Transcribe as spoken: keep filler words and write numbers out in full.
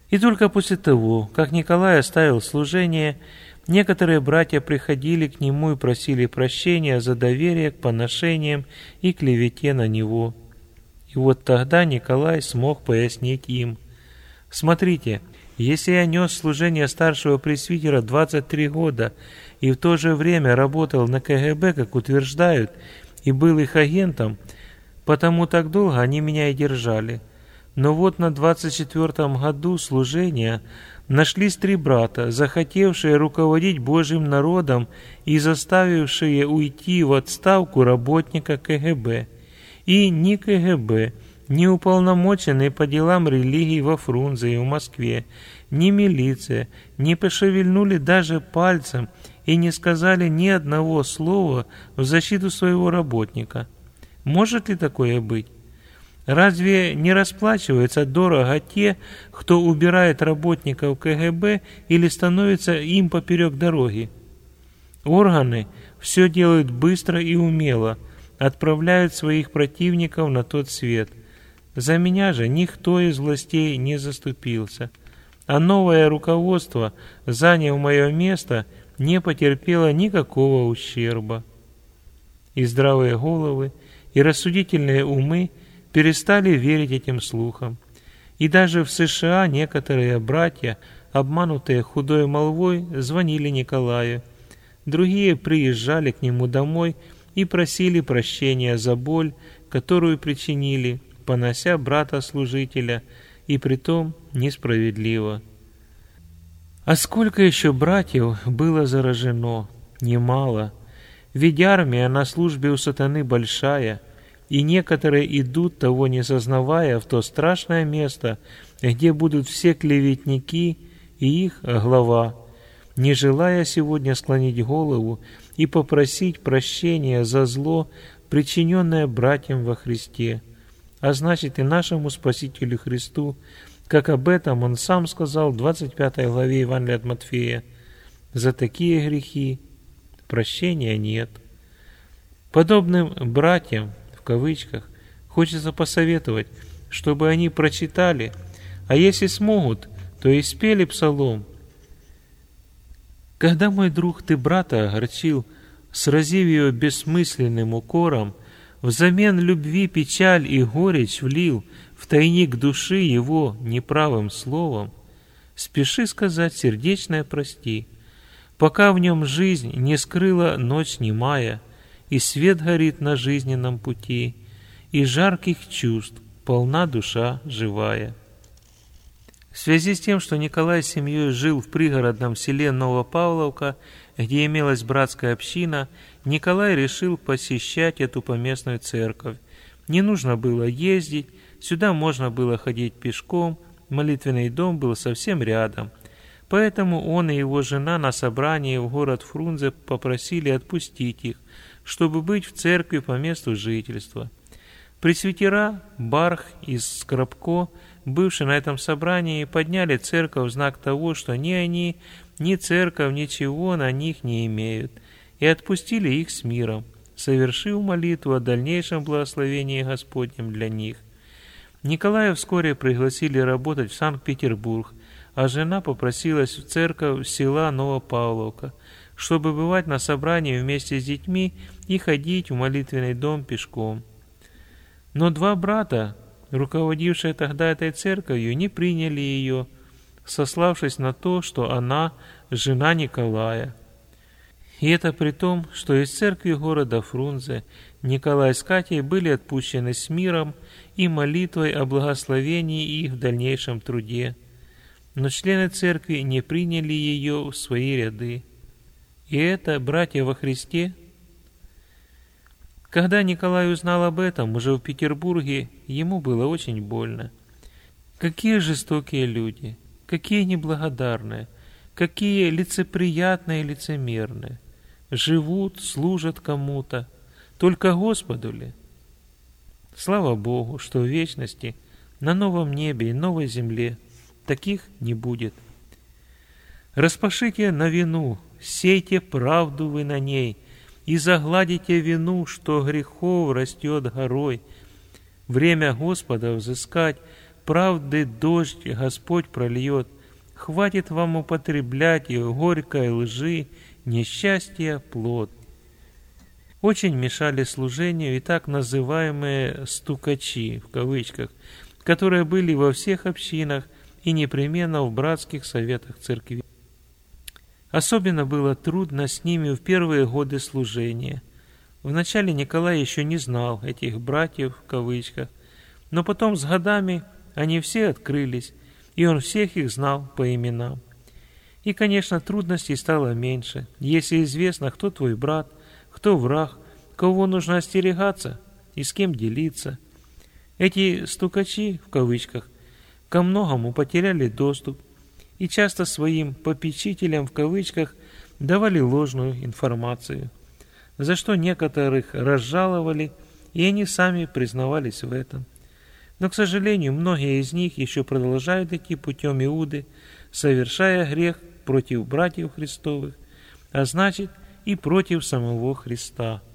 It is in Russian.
И только после того, как Николай оставил служение, некоторые братья приходили к нему и просили прощения за доверие к поношениям и клевете на него. И вот тогда Николай смог пояснить им: «Смотрите, если я нес служение старшего пресвитера двадцать три года и в то же время работал на ка гэ бэ, как утверждают, и был их агентом, потому так долго они меня и держали. Но вот на двадцать четвёртом году служения нашлись три брата, захотевшие руководить Божьим народом и заставившие уйти в отставку работника ка гэ бэ. И ни ка гэ бэ, ни уполномоченные по делам религии во Фрунзе и в Москве, ни милиция не пошевельнули даже пальцем и не сказали ни одного слова в защиту своего работника. Может ли такое быть? Разве не расплачиваются дорого те, кто убирает работников ка гэ бэ или становится им поперек дороги? Органы все делают быстро и умело, отправляют своих противников на тот свет. За меня же никто из властей не заступился, а новое руководство, заняв мое место, не потерпело никакого ущерба. И здравые головы, и рассудительные умы перестали верить этим слухам. И даже в США некоторые братья, обманутые худой молвой, звонили Николаю. Другие приезжали к нему домой и просили прощения за боль, которую причинили, понося брата-служителя, и притом несправедливо. А сколько еще братьев было заражено? Немало. Ведь армия на службе у сатаны большая, и некоторые идут, того не сознавая, в то страшное место, где будут все клеветники и их глава, не желая сегодня склонить голову и попросить прощения за зло, причиненное братьям во Христе, а значит и нашему Спасителю Христу, как об этом Он сам сказал в двадцать пятой главе Евангелия от Матфея: «За такие грехи прощения нет». Подобным братьям, в кавычках, хочется посоветовать, чтобы они прочитали, а если смогут, то и спели псалом. Когда, мой друг, ты брата огорчил, сразив его бессмысленным укором, взамен любви печаль и горечь влил в тайник души его неправым словом, спеши сказать сердечное прости, пока в нем жизнь не скрыла ночь немая, и свет горит на жизненном пути, и жарких чувств полна душа живая. В связи с тем, что Николай с семьей жил в пригородном селе Новопавловка, где имелась братская община, Николай решил посещать эту поместную церковь. Не нужно было ездить, сюда можно было ходить пешком, молитвенный дом был совсем рядом. Поэтому он и его жена на собрании в город Фрунзе попросили отпустить их, чтобы быть в церкви по месту жительства. Пресвитера Барх из Скоробко, бывшие на этом собрании, подняли церковь в знак того, что ни они, ни церковь ничего на них не имеют, и отпустили их с миром, совершив молитву о дальнейшем благословении Господнем для них. Николая вскоре пригласили работать в Санкт-Петербург, а жена попросилась в церковь села Новопавловка, чтобы бывать на собрании вместе с детьми и ходить в молитвенный дом пешком. Но два брата, руководившие тогда этой церковью, не приняли ее, сославшись на то, что она жена Николая. И это при том, что из церкви города Фрунзе Николай с Катей были отпущены с миром и молитвой о благословении их в дальнейшем труде. Но члены церкви не приняли ее в свои ряды. И это братья во Христе. Когда Николай узнал об этом уже в Петербурге, ему было очень больно. Какие жестокие люди, какие неблагодарные, какие лицеприятные и лицемерные. Живут, служат кому-то, только Господу ли? Слава Богу, что в вечности, на новом небе и новой земле таких не будет. Распашите на вину, сейте правду вы на ней, и загладите вину, что грехов растет горой. Время Господа взыскать правды дождь Господь прольет. Хватит вам употреблять и горькой лжи, несчастья плод. Очень мешали служению и так называемые «стукачи», в кавычках, которые были во всех общинах и непременно в братских советах церкви. Особенно было трудно с ними в первые годы служения. Вначале Николай еще не знал этих «братьев», в кавычках, но потом с годами они все открылись, и он всех их знал по именам. И, конечно, трудностей стало меньше, если известно, кто твой брат, кто враг, кого нужно остерегаться и с кем делиться. Эти «стукачи», в кавычках, ко многому потеряли доступ и часто своим «попечителям», в кавычках, давали ложную информацию, за что некоторых разжаловали, и они сами признавались в этом. Но, к сожалению, многие из них еще продолжают идти путем Иуды, совершая грех против братьев Христовых, а значит и против самого Христа.